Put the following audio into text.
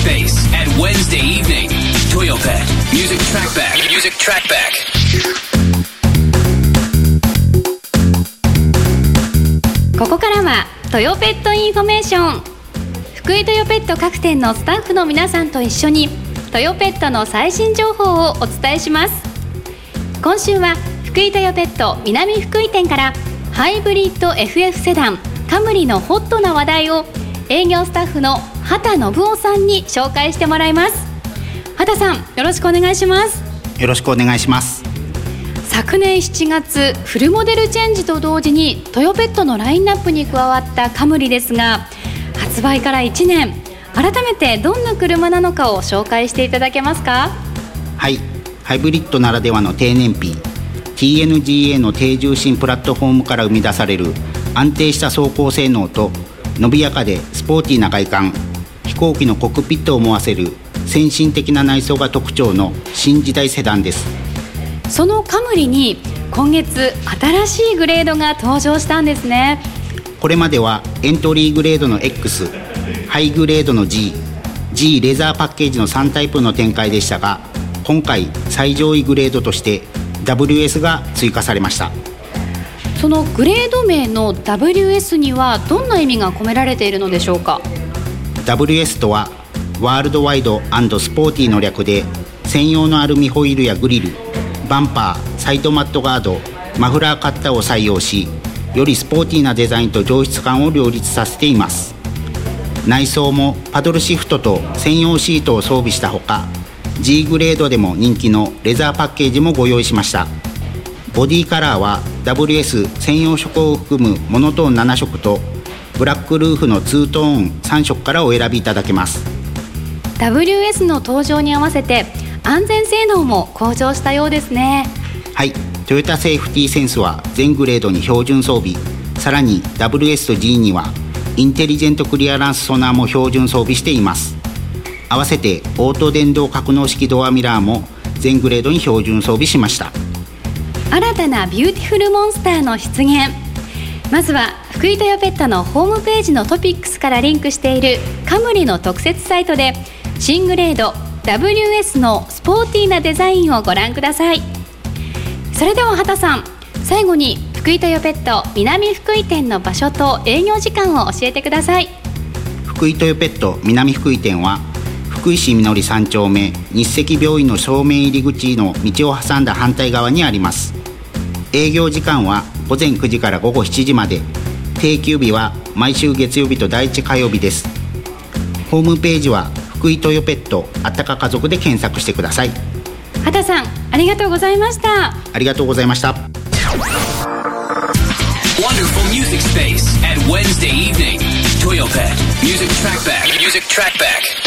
Space at Wednesday evening. Toyopet Music Trackback. Music Trackback. ここからはトヨペットインフォメーション。福井トヨペット各店のスタッフの皆さんと一緒にトヨペットの最新情報をお伝えします。今週は福井トヨペット南福井店からハイブリッド FF セダンカムリのホットな話題を営業スタッフの畑信夫さんに紹介してもらいます。畑さん、よろしくお願いします。 よろしくお願いします。 昨年7月フルモデルチェンジと同時にトヨペットのラインナップに加わったカムリですが、発売から1年、改めてどんな車なのかを紹介していただけますか？ はい、ハイブリッドならではの低燃費 TNGA の低重心プラットフォームから生み出される安定した走行性能と伸びやかでスポーティーな外観、飛行機のコックピットを思わせる先進的な内装が特徴の新時代セダンです。 そのカムリに今月新しいグレードが登場したんですね。 これまではエントリーグレードの X、 ハイグレードの G レザーパッケージの3タイプの展開でしたが、今回最上位グレードとして WS が追加されました。 そのグレード名の WS にはどんな意味が込められているのでしょうか？ WS とはワールドワイド&スポーティーの略で、専用のアルミホイールやグリル、バンパー、サイドマットガード、マフラーカッターを採用し、よりスポーティーなデザインと上質感を両立させています。内装もパドルシフトと専用シートを装備したほか、 G グレードでも人気のレザーパッケージもご用意しました。ボディカラーは WS 専用色を含むモノトーン7色とブラックルーフのツートーン3色からお選びいただけます。 WS の登場に合わせて安全性能も向上したようですね。 はい、トヨタセーフティーセンスは全グレードに標準装備、さらに WS と G にはインテリジェントクリアランスソナーも標準装備しています。合わせてオート電動格納式ドアミラーも全グレードに標準装備しました。 新たなビューティフルモンスターの出現。まずは福井トヨペットのホームページのトピックスからリンクしているカムリの特設サイトで新グレード WS のスポーティーなデザインをご覧ください。それでは畑さん、最後に福井トヨペット南福井店の場所と営業時間を教えてください。 福井トヨペット南福井店は福井市みのり3丁目日赤病院の正面入り口の道を挟んだ反対側にあります。営業時間は午前9時から午後7時まで、定休日は毎週月曜日と第1火曜日です。ホームページは福井トヨペットあったか家族で検索してください。 畑さん、ありがとうございました。 ありがとうございました。 Wonderful Music Space at Wednesday evening. Toyopet Music Trackback. Music Trackback.